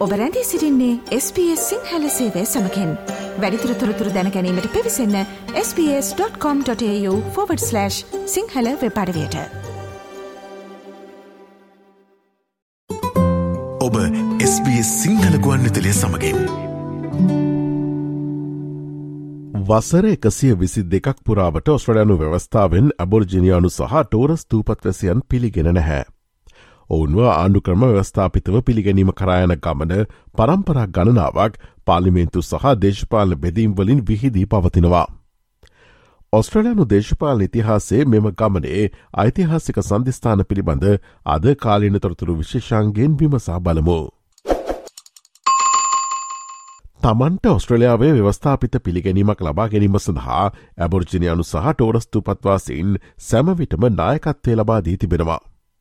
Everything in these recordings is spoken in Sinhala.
ඔබ රැඳී සිටින්නේ SBS සිංහල සේවය සමගින්. වැඩිදුර තොරතුරු දැන ගැනීමට පිවිසන්න sbs.com.au/සිංහල වෙබ් අඩවියට. ඔබ SBS සිංහල ගුවන්විදුලිය සමගින් වසර 122ක් පුරාවට ඔස්ට්‍රේලියානු ව්‍යවස්ථාවෙන් ඇබෝරිජිනියානු සහ ටෝරස් දූපත්වැසියන් පිළිගෙන නැහැ. ඔවුන්ව ආණ්ඩුක්‍රම ව්‍යවස්ථාපිතව පිළිගැනීම කරායන ගමන පරම්පරා ගණනාවක් පාර්ලිමේන්තු සහ දේශපාලන බෙදීම්වලින් විහිදී පවතිනවා. ඔස්ට්‍රේලියානු දේශපාලන ඉතිහාසයේ මෙම ගමනේ ඓතිහාසික සන්ධිස්ථාන පිළිබඳ අද කාලීන තොරතුරු විශේෂාංගයෙන් විමසා බලමු. තමන්ට ඔස්ට්‍රේලියාවේ ව්‍යවස්ථාපිත පිළිගැනීමක් ලබා ගැනීම සඳහා ඇබෝරිජිනියානු සහ ටෝරස් දූපත්වාසීන් සැමවිටම නායකත්වය ලබා දී තිබෙනවා.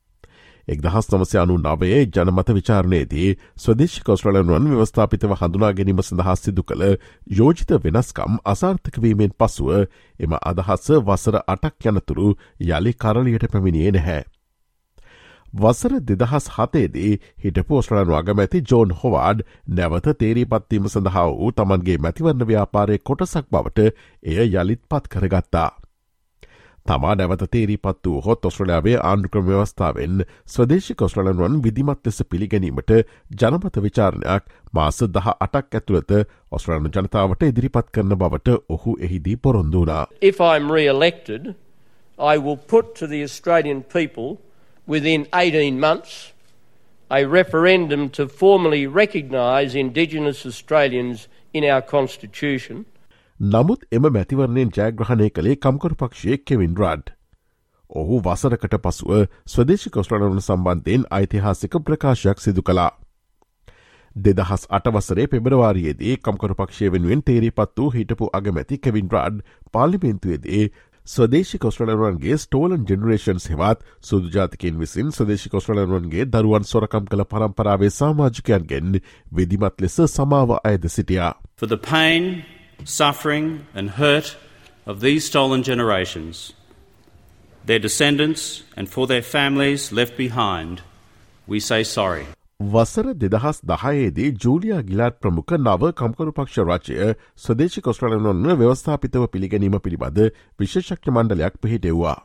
1999 ජනමත විචාරණයේදී ස්වදේශික ඔස්ට්‍රේලියානුවන් ව්‍යවස්ථාපිතව හඳුනා ගැනීම සඳහා සිදු කළ යෝජිත වෙනස්කම් අසාර්ථක වීමෙන් පසුව එම අදහස වසර 8ක් යනතුරු යලි කරලියට පැමිණියේ නැහැ. වසර 2007දී හිටපු ඔස්ට්‍රේලියානු අගමැති ජෝන් හොවාඩ් නැවත තේරීපත්වීම සඳහා වූ තමන්ගේ මැතිවරණ ව්‍යාපාරයේ කොටසක් බවට එය යළිත් පත් කරගත්තා. තමා නැවත තේරීපත් වූ හොත් ඔස්ට්‍රේලියාවේ ආණ්ඩුක්‍රම ව්‍යවස්ථාවෙන් ස්වදේශික ඔස්ට්‍රේලියානුවන් විධිමත් ලෙස පිළිගැනීමට ජනමත විචාරණයක් මාස 18ක් ඇතුළත ඔස්ට්‍රේලියානු ජනතාවට ඉදිරිපත් කරන බවට ඔහු එහිදී පොරොන්දු වුණා. If I'm re-elected, I will put to the Australian people within 18 months a referendum to formally recognise Indigenous Australians in our Constitution. නමුත් එම මැතිවරණයෙන් ජයග්‍රහණය කළේ කම්කරු පක්ෂයේ කෙවින් රඩ්. ඔහු වසරකට පසුව ස්වදේශික ඔස්ට්‍රේලියානුවන් සම්බන්ධයෙන් ඓතිහාසික ප්‍රකාශයක් සිදු කළා. 2008 වසරේ පෙබරවාරියේදී කම්කරු පක්ෂය වෙනුවෙන් තේරීපත් වූ හිටපු අගමැති කෙවින් රඩ් පාර්ලිමේන්තුවේදී ස්වදේශික ඔස්ට්‍රේලියානුවන්ගේ ස්ටෝලන් ජෙනරේෂන්ස් හෙවත් සුදු ජාතිකයන් විසින් ස්වදේශික ඔස්ට්‍රේලියානුවන්ගේ දරුවන් සොරකම් කළ පරම්පරාවේ සමාජිකයන්ගෙන් විධිමත් ලෙස සමාව අයද සිටියා. For the pain, suffering and hurt of these stolen generations, their descendants and for their families left behind, we say sorry. වසර 2010දී ජූලියා ගිලාඩ් ප්‍රමුඛ නව කම්කරු පක්ෂ රාජ්‍ය ස්වදේශික ඔස්ට්‍රේලියානුවන් ව්‍යවස්ථාපිතව පිළිගැනීම පිළිබඳ විශේෂඥ මණ්ඩලයක් පිහිටෙව්වා.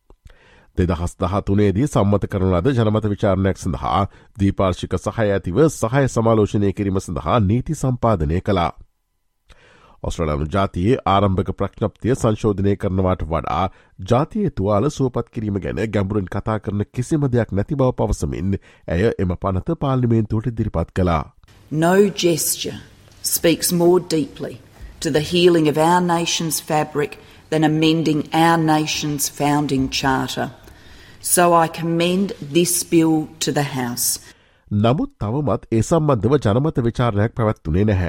2013දී සම්මත කරන ලද ජනමත විචාරණයක් සඳහා ද්විපාර්ශ්වික සහාය ඇතිව සහාය සමාලෝචනය කිරීම සඳහා නීති සම්පාදනය කළා. ඔස්ට්‍රේලියානු ජාතියේ ආරම්භක ප්‍රඥප්තිය සංශෝධනය කරනවාට වඩා ජාතියේ තුවාල සුවපත් කිරීම ගැන ගැඹුරින් කතා කරන කිසිම දෙයක් නැති බව පවසමින් ඇය එම පනත පාර්ලිමේන්තුවට ඉදිරිපත් කළා. No gesture speaks more deeply to the healing of our nation's fabric than amending our nation's founding charter. So I commend this bill to the House. නමුත් තවමත් ඒ සම්බන්ධව ජනමත විචාරණයක් පැවැත්වුණේ නැහැ.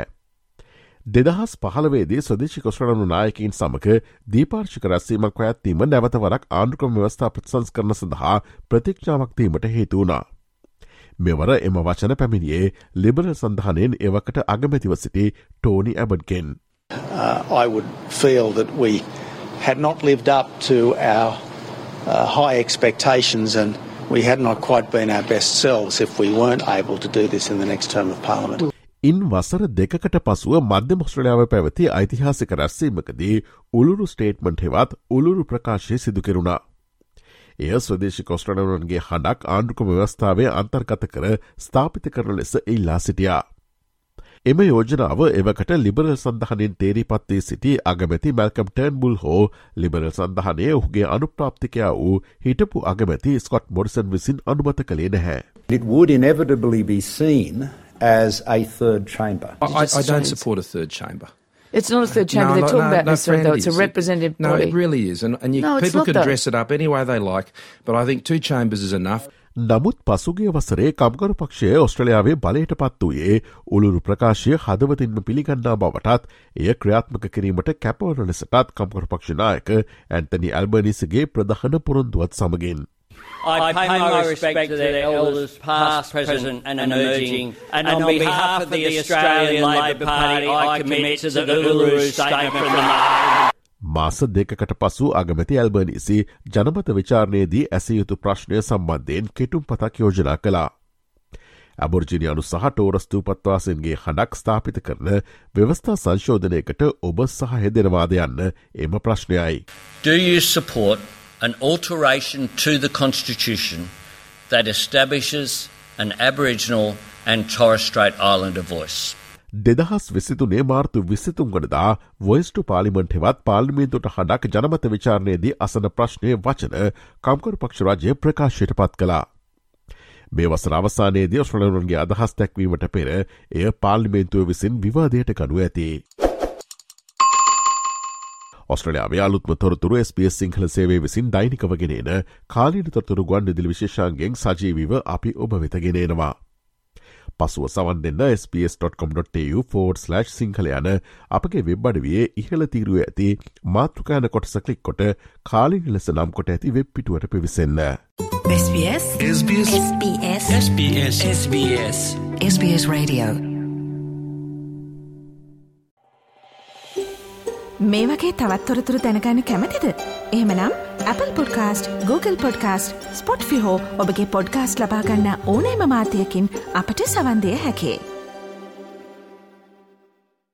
2015දී ස්වදේශික ඔස්ට්‍රේලියානු නායකයින් සමග දීපාර්ශ්වික රැස්වීමක් පැවැත්වීම නැවත වරක් ආණ්ඩුක්‍රම ව්‍යවස්ථා ප්‍රතිසංස්කරණ සඳහා ප්‍රතික්ෂේපයක් දීමට හේතු වුණා. මෙවර එම වචන පැමිණියේ ලිබරල් සන්ධානයෙන් එවකට අගමැතිව සිටි ටෝනි ඇබට්ගෙන්. I would feel that we had not lived up to our high expectations and we had not quite been our best selves if we weren't able to do this in the next term of Parliament. ඉන් වසර දෙකකට පසුව මධ්‍යම ඔස්ට්‍රේලියාව පැවති ඓතිහාසික රැස්වීමකදී උළුරු ස්ටේට්මන්ට් හෙවත් උළුරු ප්‍රකාශය සිදු කෙරුණා. එය ස්වදේශික ඔස්ට්‍රේලියානුවන්ගේ හඬක් ආණ්ඩුක්‍රම ව්‍යවස්ථාවේ අන්තර්ගත කර ස්ථාපිත කරන ලෙස ඉල්ලා සිටියා. එම යෝජනාව එවකට ලිබරල් සන්ධානයෙන් තේරීපත් වී සිටි අගමැති මැල්කම් ටර්න්බුල් හෝ ලිබරල් සන්ධානයේ ඔහුගේ අනුප්‍රාප්තිකයා වූ හිටපු අගමැති ස්කොට් මොරිසන් විසින් අනුමත කළේ නැහැ. It would inevitably be seen as a third chamber. I don't support a third chamber. It's not a third chamber they're talking about, Mr. Though. It's a representative body. No, it really is. And people can dress it up any way they like, but I think two chambers is enough. නමුත් පසුගිය වසරේ කම්කරු පක්ෂය ඔස්ට්‍රේලියාවේ බලයට පත් වූයේ උළුරු ප්‍රකාශය හදවතින්ම පිළිගන්නා බවටත් එය ක්‍රියාත්මක කිරීමට කැපවන ලෙසටත් කම්කරු පක්ෂ නායක ඇන්තනි ඇල්බනීසිගේ ප්‍රධාන පොරොන්දුවත් සමගින්. I pay my respect to their elders, past, present and emerging, and on behalf of the Australian Labor Party, I commit to the Uluru Statement from the Heart. මාස දෙකකට පසු අගමැති ඇල්බනීසි ජනමත විචාරණයේදී ඇසිය යුතු ප්‍රශ්නය සම්බන්ධයෙන් කෙටුම් පතක් යෝජනා කළා. ඇබොර්ජිනියානු සහ ටෝරස් දූපත්වාසීන්ගේ හඬක් ස්ථාපිත කරන ව්‍යවස්ථා සංශෝධනයකට ඔබ සහ හෙදෙනවාද යන්න එම ප්‍රශ්නයයි. Do you support an alteration to the Constitution that establishes an Aboriginal and Torres Strait Islander voice? 2023 මාර්තු 23 වනදා වොයිස් ටු පාර්ලිමන්ට් හෙවත් පාර්ලිමේන්තුවට හඬක් ජනමත විචාරණයේදී අසන ප්‍රශ්නයේ වචන කම්කරු පක්ෂ රාජ්‍ය ප්‍රකාශයට පත් කළා. මේ වසර අවසානයේදී ඔස්ට්‍රේලියානුවන්ගේ අදහස් දැක්වීමට පෙර එය පාර්ලිමේන්තුව විසින් විවාදයට ගනු ඇති. ඔස්ට්‍රේලියාවේ අලුත්ම තොරතුරු SBS සිංහල සේවය විසින් දෛනිකව ගෙනෙන කාලීන තොරතුරු ගුවන්විදුලි විශේෂාංගයෙන් සජීවීව අපි ඔබ වෙත ගෙනෙනවා. පසුව සවන් දෙන්න sbs.com.au/සිංහල යන අපගේ වෙබ් අඩවියේ ඉහළ තීරුවේ ඇති මාතෘකා යන කොටස ක්ලික් කොට කාලීන ලෙස නම් කොට ඇති වෙබ් පිටුවට පිවිසෙන්න. SBS SBS SBS SBS SBS SBS Radio. මේ වගේ තවත් තොරතුරු දැනගන්න කැමතිද? එහෙමනම් Apple Podcast, Google Podcast, Spotify හෝ ඔබගේ පොඩ්කාස්ට් ලබා ගන්න ඕනෑම මාධ්‍යයකින් අපට සවන් දෙන්න හැකියි.